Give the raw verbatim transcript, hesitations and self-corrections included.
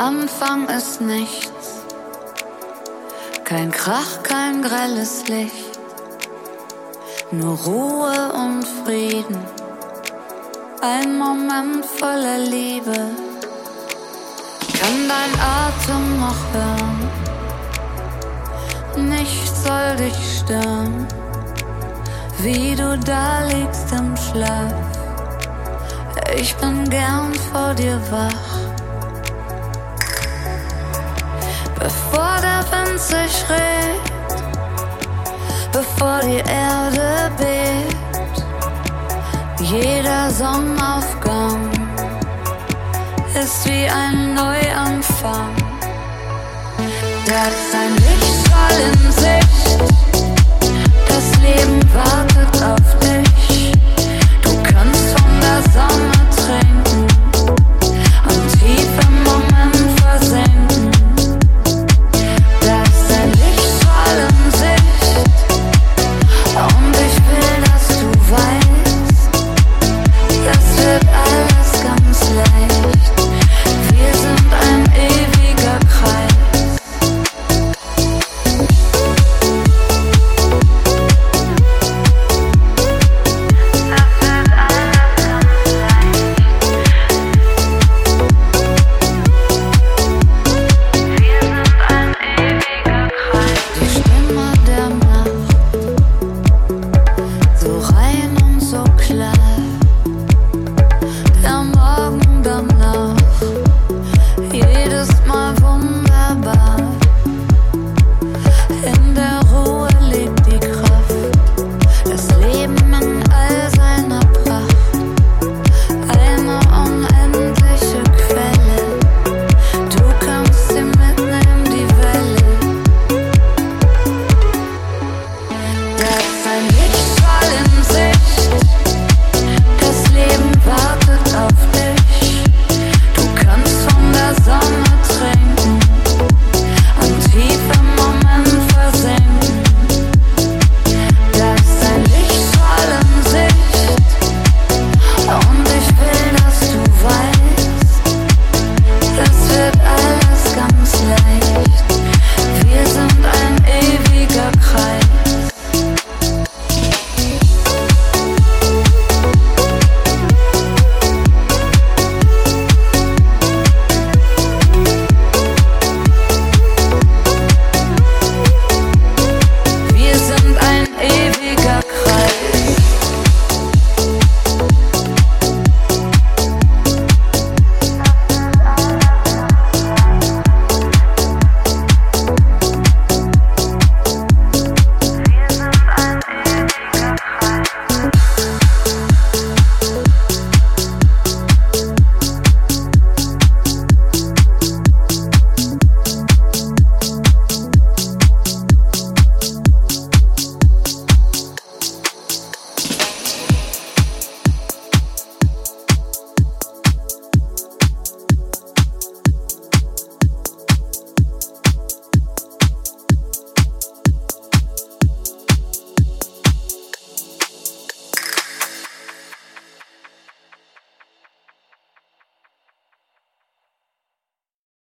Anfang ist nichts, kein Krach, kein grelles Licht, nur Ruhe und Frieden, ein Moment voller Liebe. Kann dein Atem noch hören, nichts soll dich stören, wie du da liegst im Schlaf. Ich bin gern vor dir wach. Bevor der Wind sich regt, bevor die Erde bebt, jeder Sonnenaufgang ist wie ein Neuanfang. Das ist ein